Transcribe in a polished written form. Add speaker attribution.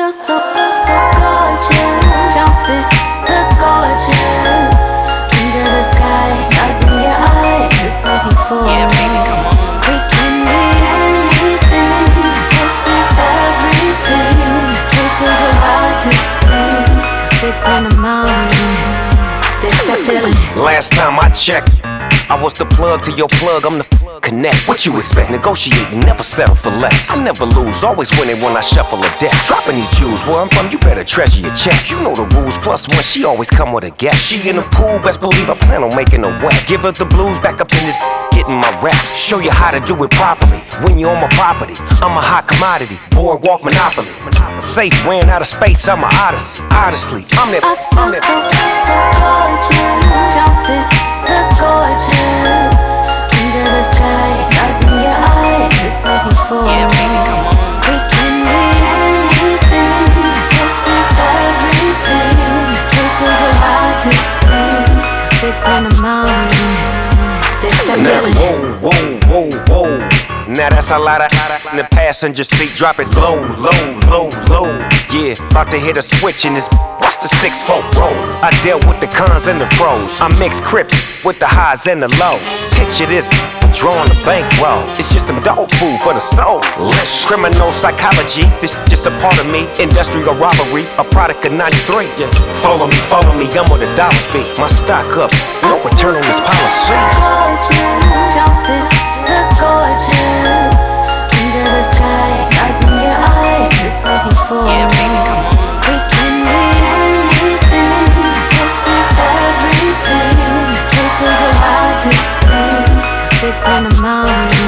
Speaker 1: so gorgeous. Don't this look gorgeous? Under the sky, stars in your eyes. This is euphoria.
Speaker 2: Yeah, baby, come on.
Speaker 1: We can be anything. This is everything. We do the wildest things till 6 in the morning. This that feeling.
Speaker 3: Last time I checked, I was the plug to your plug, I'm the connect. What you expect? Negotiate, never settle for less. I never lose, always winning when I shuffle a deck. Dropping these jewels, where I'm from, you better treasure your checks. You know the rules, plus one, she always come with a guest. She in the pool, best believe I plan on making her wet. Give her the blues, back up in this, getting my rep. Show you how to do it properly. When you're on my property, I'm a hot commodity. Boardwalk monopoly. Safe, ran out of space, I'm a odyssey. Honestly, I'm that.
Speaker 1: I feel so gorgeous. Don't this look gorgeous? Under the sky, stars in your eyes. This is euphoria.
Speaker 2: Yeah, baby, come on.
Speaker 1: We can be anything. This is everything. We do the wildest things till 6 in the morning. This that
Speaker 3: Now,
Speaker 1: feeling.
Speaker 3: whoa. Now that's a lot of in the passenger seat. Drop it low. Yeah, about to hit a switch in this. Watch the 6-4 roll. I dealt with the cons and the pros. I mix Crips with the highs and the lows. Picture this, drawing the bankroll. It's just some dog food for the soul. Criminal psychology, this just a part of me. Industrial robbery, a product of 93. Yeah. Follow me, I'm where the dollars be. My stock up, no return on this policy.
Speaker 1: Don't this look gorgeous? Under the sky, stars in your eyes. This is euphoria.
Speaker 2: Yeah, baby, come on.
Speaker 1: We can be anything. This is everything. We do the wildest things till 6 in the morning.